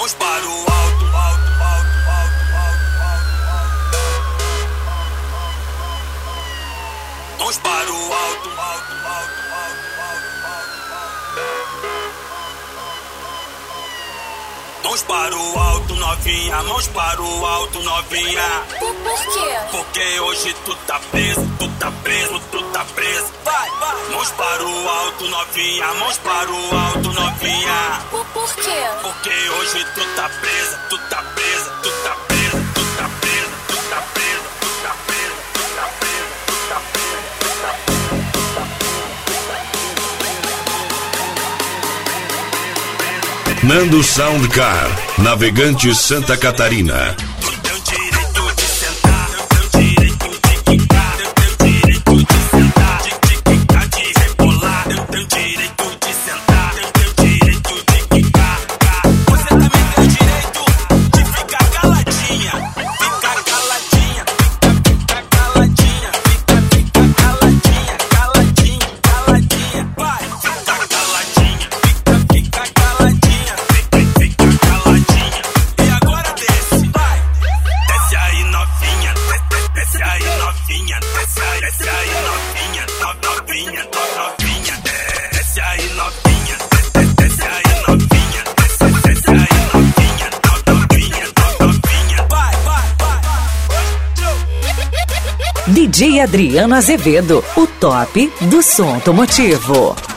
Mãos para o alto, alto, alto, alto, alto, alto. Mãos para o alto, alto, alto, alto, alto, alto. Mãos para o alto, novinha, mãos para o alto, novinha. Por quê? Porque hoje tu tá preso, tu tá preso, tu tá preso. Vai, vai. Mãos para o alto, novinha, mãos para o alto, novinha. Por quê? Porque hoje tu tá presa, tu tá presa, tu tá presa, tu tá presa, tu tá presa, tu tá presa, tu tá presa, tu tá presa, tu tá presa. Nando Soundcar, Navegante Santa Catarina. DJ Adriano Azevedo, o top do som automotivo.